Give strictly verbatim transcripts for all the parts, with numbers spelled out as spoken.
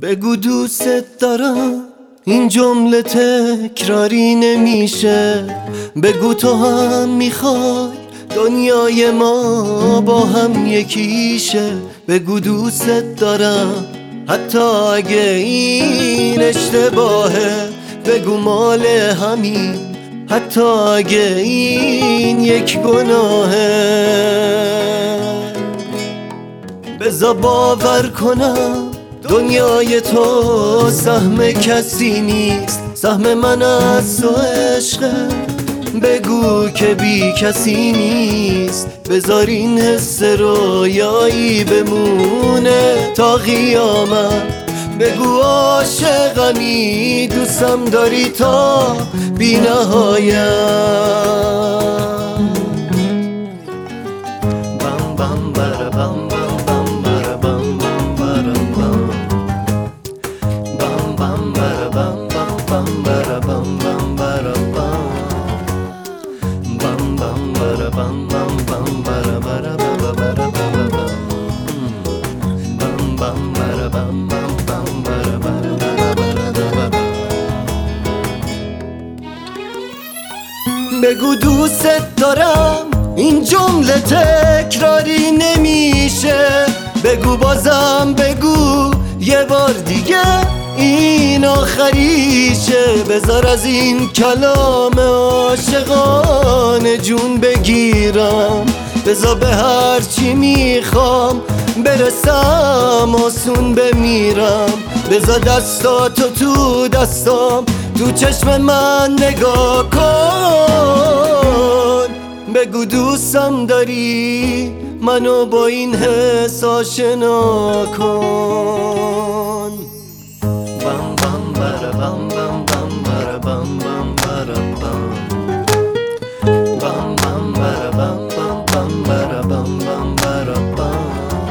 بگو دوست دارم، این جمله تکراری نمیشه. بگو تو هم میخوای دنیای ما با هم یکیشه. بگو دوست دارم حتی اگه این اشتباهه. بگو مال همین حتی اگه این یک گناهه. بذار باور کنم دنیای تو سهم کسی نیست، سهم من از تو عشقه. بگو که بی کسی نیست، بذار این حس رویایی بمونه تا قیامت. بگو عاشقمی، دوستم داری تا بی نهایت. بم بم بر بم بم بم بر بم بم بر بم بم بم بر بم بم بم بر بم بم بر بم بم بم بر بم بم بم بر بر بر بر بر بم بم بر بم بم بم بر بر بر. بگو دوست دارم، این جمله تکراری نمیشه. بگو بازم بگو یه بار دیگه این آخریشه. بذار از این کلام عاشقانه جون بگیرم. بذار به هر چی میخوام برسم آسون بمیرم. بذار دستاتو تو دستام، تو چشم من نگاه کن. بگو دوستم داری، منو با این حس آشنا کن. بم بم بر بم بم بم بر بم بم بر بم بم بم بر بم بم بم بر بم بم بر بم.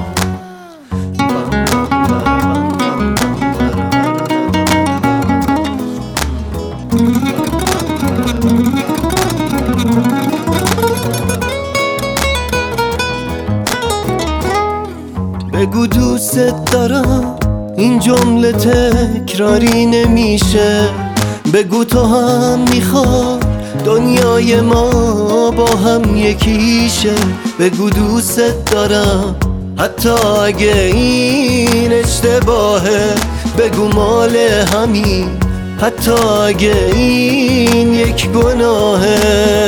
بگو دوست دارم، این جمله تکراری نمیشه. بگو تو هم میخوای دنیای ما با هم یکیشه. بگو دوست دارم حتی اگه این اشتباهه. بگو مال همین حتی اگه این یک گناهه.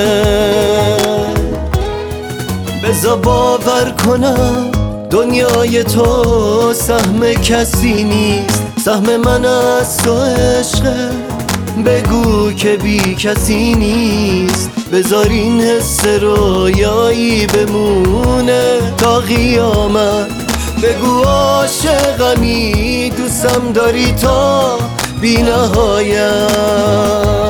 بذار باور کنم دنیای تو سهم کسی نیست، سهم من از تو عشقه. بگو که بی کسی نیست، بذار این حس رویایی بمونه تا قیامت. بگو عاشقمی، دوستم داری تا بی نهایت.